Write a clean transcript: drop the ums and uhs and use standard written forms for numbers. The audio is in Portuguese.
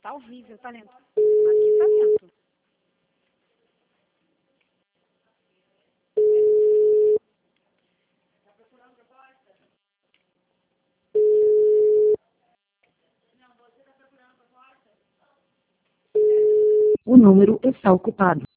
Tá horrível, tá lento. Aqui tá lento. O número está ocupado.